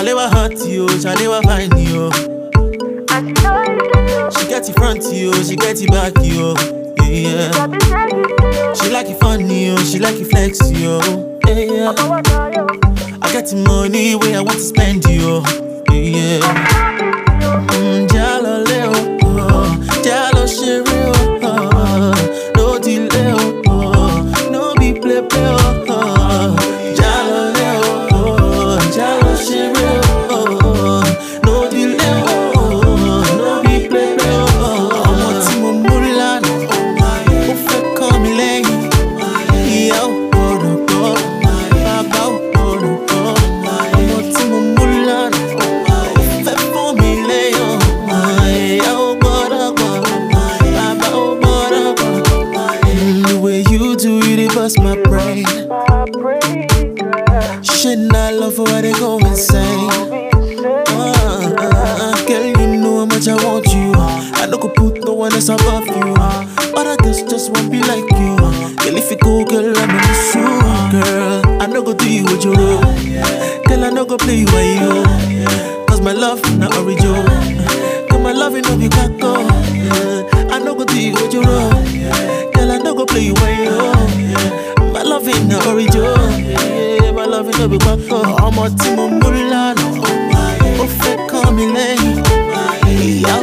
Shalewa hot you, Shalewa fine you. She get it front you, she get it back you. Yeah. She like it funny you, she like it flex you. Yeah. I get the money where I want to spend you. Yeah. Jalo leo, jalo shere, no delay, no be play play. Jalo leo, jalo shere, no delay, no be play play. Ọmọ tí mo mú lánàá, ó fẹ́ kọ́ mi lẹ́yìn. Ìyá ò gbọdọ̀ gbọ́, bàbá ò gbọdọ̀ gbọ́. Ọmọ tí mo mú lánàá, ó fẹ́ fún mi lẹ́yìn. Ìyá ò gbọdọ̀ gbọ́, bàbá ò gbọdọ̀ gbọ́. The way you do it, it bust my brain. Shit, I love how they go insane. Girl, you know how much I want you. I don't go put no one else above you. Other girls just won't be like you. Girl, if you go, girl, I'm in the shoe, girl. I no go do you with your role. Girl, I no go play you by you. Cause my love not original. Cause my love ain't no be caco. I no go do you with your role. Girl, I no go play you by you. My love ain't no original. My love ain't no be caco. Ọmọ tí mo mú lánàá, ó fẹ́ kọ́ mi lẹ́yìn. Ìyá